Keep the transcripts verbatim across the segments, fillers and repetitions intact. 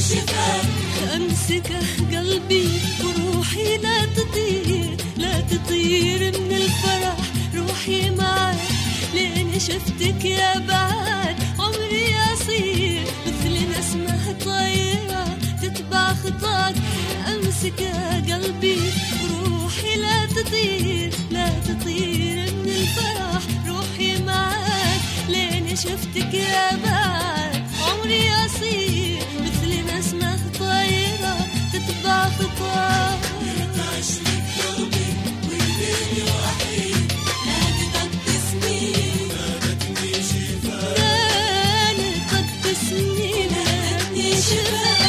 شفاك. أمسكه قلبي وروحي لا تطير، لا تطير من الفرح روحي معك، لين شفتك يا بعد عمري أصير مثل نسمة طايرة تتبع خطاك. أمسكه قلبي وروحي لا تطير، لا تطير من الفرح روحي معك، لين شفتك يا بعد عمري أصير مثل نسمة طايرة تتبع خطاك. تعيش لك قلبي ويديني وحيد، نادتك باسمي نادتني شفاك. نادتك باسمي نادتني شفاك.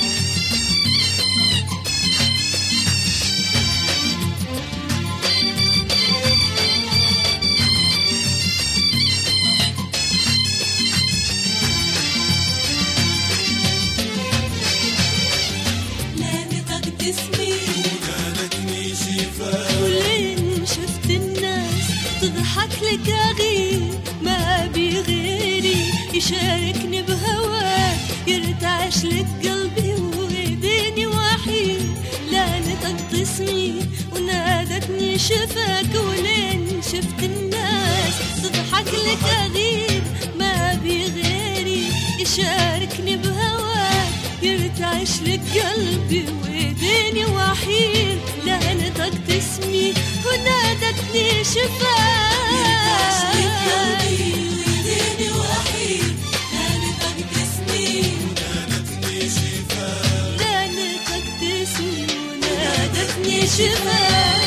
ولين شفت الناس تضحك لك أغير، ما بي غيري يشاركني بهواك، يرتعش لك قلبي ويديني وحيد، لا نطقت اسمي ونادتني شفاك. ولين شفت الناس تضحك لك أغير، ما بي غيري يشاركني بهواك، يرتعش لك قلبي ويديني وحيد، لا نطقت اسمي ونادتني شفاك. يرتعش لك قلبي ويديني وحيد، لا نطقت اسمي ونادتني شفاك. لا نطقت اسمي ونادتني شفاك.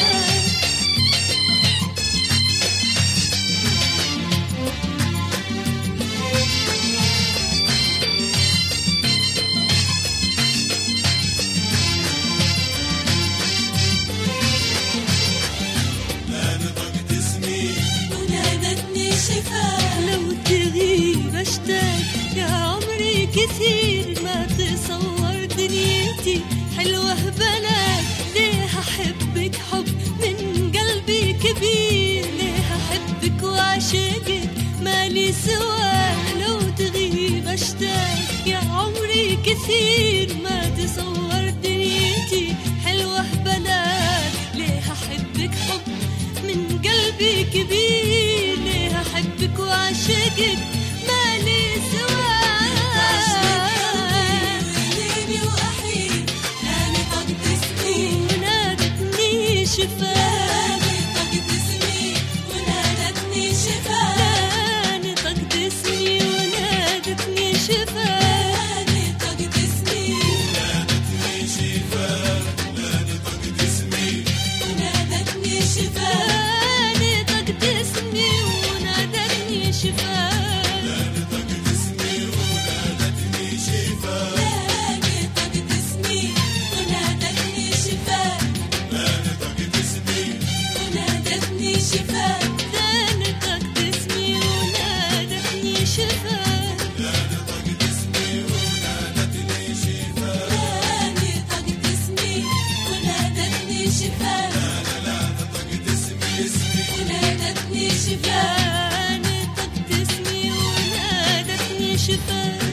لو تغيب اشتاق يا عمري كثير، ما تصور دنيتي حلوة بلاك، ليه احبك حب من قلبي كبير، ليه احبك وعشقك مالي سواك. لو تغيب اشتاق يا عمري كثير، ما تصور دنيتي حلوة بلاك، ليه احبك حب من قلبي كبير، ليه أحبك وأعشقك مالي سواك. ويديني وحيد، لا نطقت اسمي ونادتني شفاك. نطقت اسمي ونادتني شفاك. لا نطقت اسمي ونادتني شفاك. نطقت اسمي ونادتني شفاك. لا نطقت اسمي ونادتني شفاك. نطقت اسمي ونادتني شفاك. لا نطقت اسمي ونادتني شفاك. لا نطقت اسمي ونادتني شفاك. لا نطقت اسمي ونادتني شفاك. لا نطقت اسمي ونادتني شفاك. لا نطقت اسمي ونادتني شفاك. لا نطقت اسمي ونادتني شفاك. لا لا نطقت اسمي اسمي ونادتني شفاك. نطقت اسمي ونادتني شفاك.